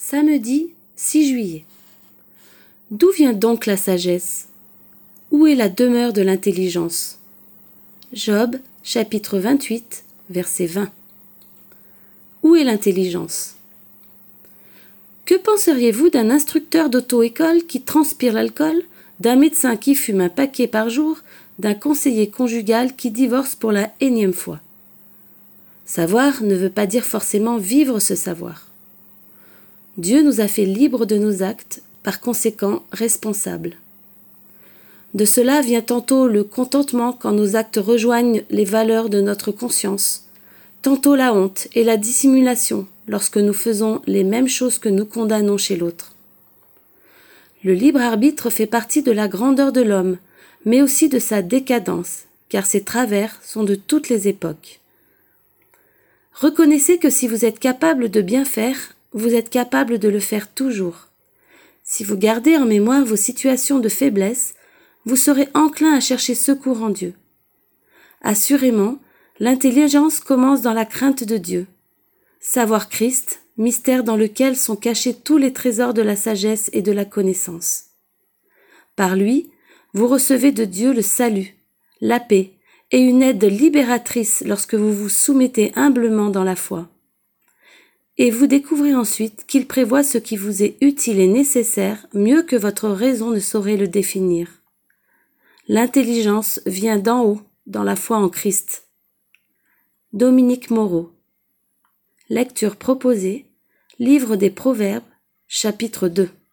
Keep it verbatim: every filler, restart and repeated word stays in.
Samedi six juillet. D'où vient donc la sagesse? Où est la demeure de l'intelligence? Job, chapitre vingt-huit, verset vingt. Où est l'intelligence? Que penseriez-vous d'un instructeur d'auto-école qui transpire l'alcool, d'un médecin qui fume un paquet par jour, d'un conseiller conjugal qui divorce pour la énième fois? Savoir ne veut pas dire forcément vivre ce savoir. Dieu nous a fait libres de nos actes, par conséquent responsables. De cela vient tantôt le contentement quand nos actes rejoignent les valeurs de notre conscience, tantôt la honte et la dissimulation lorsque nous faisons les mêmes choses que nous condamnons chez l'autre. Le libre arbitre fait partie de la grandeur de l'homme, mais aussi de sa décadence, car ses travers sont de toutes les époques. Reconnaissez que si vous êtes capable de bien faire, vous êtes capable de le faire toujours. Si vous gardez en mémoire vos situations de faiblesse, vous serez enclin à chercher secours en Dieu. Assurément, l'intelligence commence dans la crainte de Dieu. Savoir Christ, mystère dans lequel sont cachés tous les trésors de la sagesse et de la connaissance. Par lui, vous recevez de Dieu le salut, la paix et une aide libératrice lorsque vous vous soumettez humblement dans la foi. Et vous découvrez ensuite qu'il prévoit ce qui vous est utile et nécessaire mieux que votre raison ne saurait le définir. L'intelligence vient d'en haut, dans la foi en Christ. Dominique Moreau. Lecture proposée, Livre des Proverbes, chapitre deux.